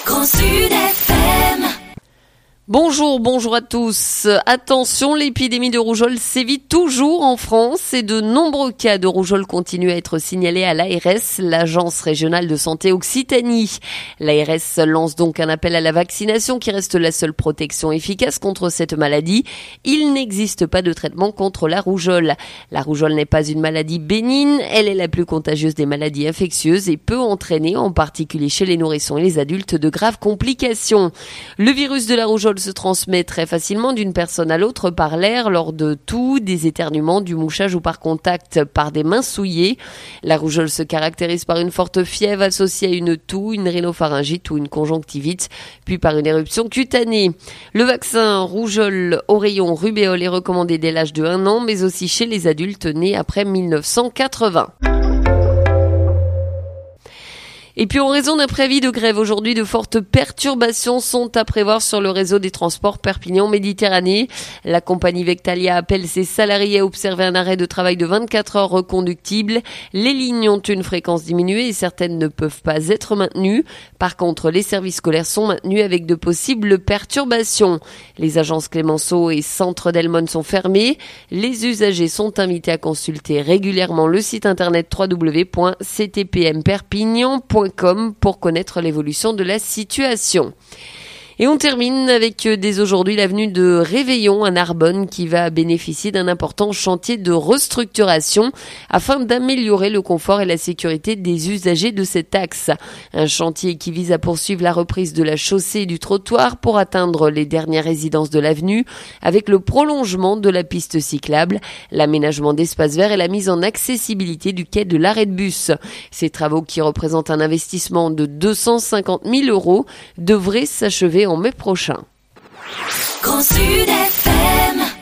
Grand Sud FM. Bonjour à tous. Attention, l'épidémie de rougeole sévit toujours en France et de nombreux cas de rougeole continuent à être signalés à l'ARS, l'Agence régionale de santé Occitanie. L'ARS lance donc un appel à la vaccination qui reste la seule protection efficace contre cette maladie. Il n'existe pas de traitement contre la rougeole. La rougeole n'est pas une maladie bénigne, elle est la plus contagieuse des maladies infectieuses et peut entraîner, en particulier chez les nourrissons et les adultes, de graves complications. Le virus de la rougeole se transmet très facilement d'une personne à l'autre par l'air, lors de toux, des éternuements, du mouchage ou par contact par des mains souillées. La rougeole se caractérise par une forte fièvre associée à une toux, une rhinopharyngite ou une conjonctivite, puis par une éruption cutanée. Le vaccin rougeole, oreillon, rubéole est recommandé dès l'âge de 1 an, mais aussi chez les adultes nés après 1980. Et puis en raison d'un préavis de grève aujourd'hui, de fortes perturbations sont à prévoir sur le réseau des transports Perpignan-Méditerranée. La compagnie Vectalia appelle ses salariés à observer un arrêt de travail de 24 heures reconductible. Les lignes ont une fréquence diminuée et certaines ne peuvent pas être maintenues. Par contre, les services scolaires sont maintenus avec de possibles perturbations. Les agences Clémenceau et Centre Delmonte sont fermées. Les usagers sont invités à consulter régulièrement le site internet www.ctpmperpignan.com pour connaître l'évolution de la situation. Et on termine avec dès aujourd'hui l'avenue de Réveillon à Narbonne qui va bénéficier d'un important chantier de restructuration afin d'améliorer le confort et la sécurité des usagers de cet axe. Un chantier qui vise à poursuivre la reprise de la chaussée et du trottoir pour atteindre les dernières résidences de l'avenue avec le prolongement de la piste cyclable, l'aménagement d'espaces verts et la mise en accessibilité du quai de l'arrêt de bus. Ces travaux qui représentent un investissement de 250 000 € devraient s'achever en mai prochain. Grand Sud FM.